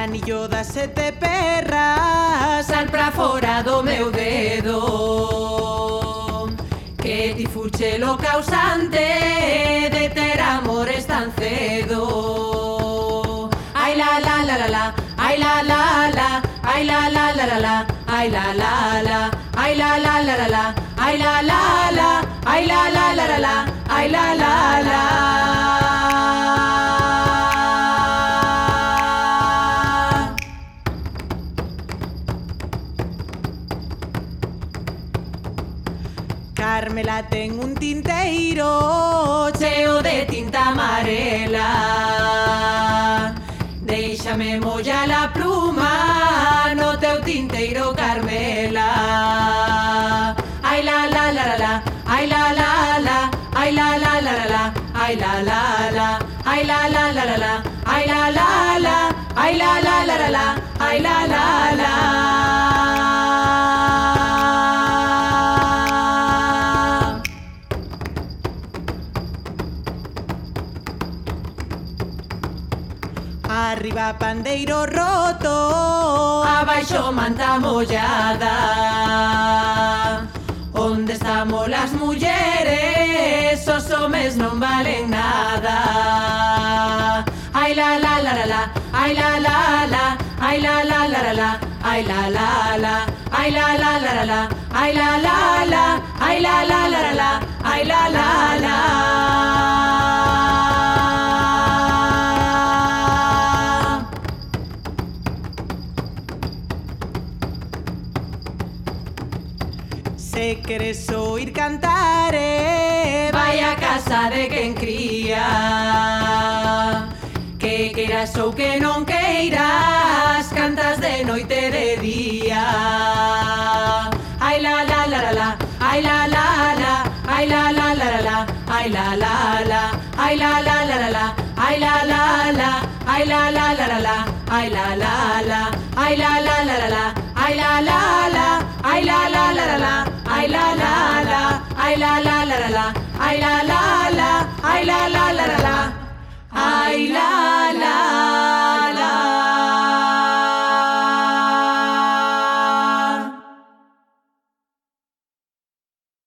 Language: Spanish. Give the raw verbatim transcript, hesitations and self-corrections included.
Anillo das sete perras, sal pra fora do meu dedo, que ti fuche lo causante de ter amores tan cedo. Ai la la la la la, ai la la la, ai la la la la la, ai la la la, ai la la la la la, ai la la la, ai la la la la la, ai la la la. Carmela ten un tinteiro cheo de tinta amarela. Déixame molla la pluma no teu tinteiro, Carmela. Ai la la la la la, ai la la la, ai la la la la la, ai la la la, ai la la la la la, ai la la la, ai la la la la la, ai la la la. Arriba pandeiro roto, abaixo manta mollada. Onde estamos las mulleres, os homes non valen nada. Ai la la la la la, ai la la la, ai la la la la la, ai la la la, ai la la la la la, ai la la la, ai la la la la la, ai la la la. Se queres oír cantar, eh, vai a casa de quen cría. Que queiras ou que non queiras, cantas de noite e de día. Ai la la la la la, ai la la la, ai la la la la la, ai la la la, ai la la la la la, ai la la la, ai la la la la la, ai la la la, ai la la la la la, ai la la la, ai la la la la la, ai la la la, ai la la la la la, ai la la la, ai la la la la la, ai la